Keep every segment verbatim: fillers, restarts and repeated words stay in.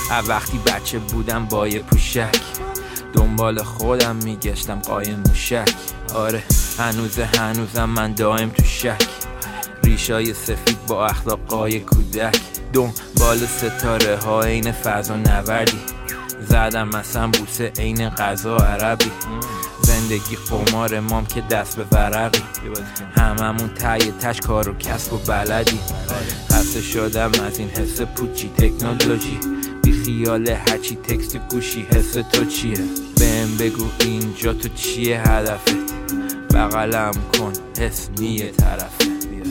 وقتی بچه بودم با یه پوشک دنبال خودم میگشتم قایم موشک. آره هنوز هنوزم من دائم تو شک، ریشای سفید با اخلاقای کودک. دنبال ستاره ها این فضا نوردی، زدم مثلا بوسه عین غذا عربی. زندگی قمار مام که دست به ورقی، هممون تای تش کار و کسب و بلدی. خسته شدم از این حس پوچی تکنولوژی، بی خیال هرچی تکست گوشی. حس تو چیه؟ بهم بگو اینجا تو چیه هدفت؟ بغلم کن حس نیه طرفه.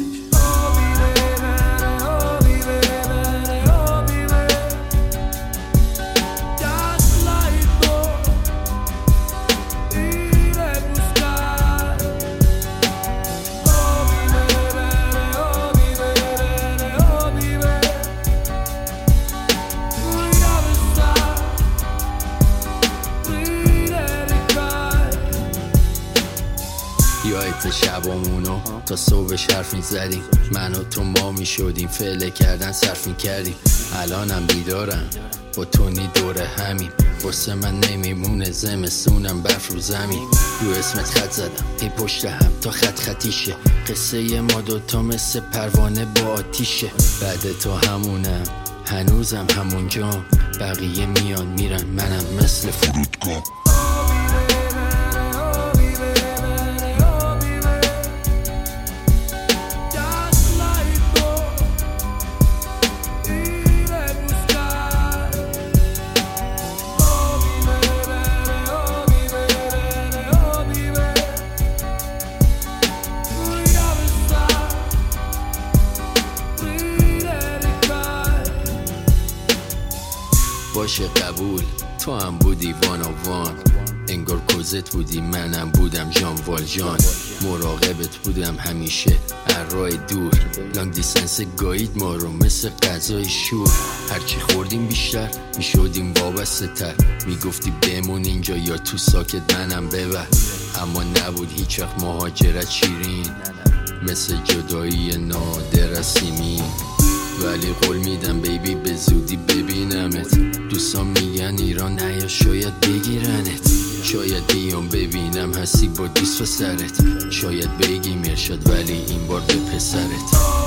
یادت شبامونو تا صبحش حرف میزدیم، من و تو ما میشدیم فعله کردن صرف میکردیم. الانم بیدارم با تونی دوره همین، واسه من نمیمونه زمستونم برف رو زمین. رو اسمت خط زدم ای پشت هم تا خط خطیشه، قصه ما دوتا مثل پروانه با آتیشه. بعد تو همونم هنوزم همونجام، بقیه میان میرن منم مثل فرودگاه. باشه قبول تو هم بودی وان و وان، انگار کوزت بودی منم بودم جان والجان. مراقبت بودم همیشه راه دور، لانگ دیستنس گایید ما رو مثل غذای شور. هرچی خوردیم بیشتر میشدیم وابسته تر، میگفتی بمون اینجا یا تو ساکت منم ببر. اما نبود هیچ وقت مهاجرت شیرین، مثل جدایی نادر از سیمین. ولی قول میدم بیبی به زودی ببینمت. دوستان میگن ایران نیا شاید بگیرنت، شاید بیام ببینم هستی با دوست و سرت. شاید بگی مرشد ولی این بار به پسرت.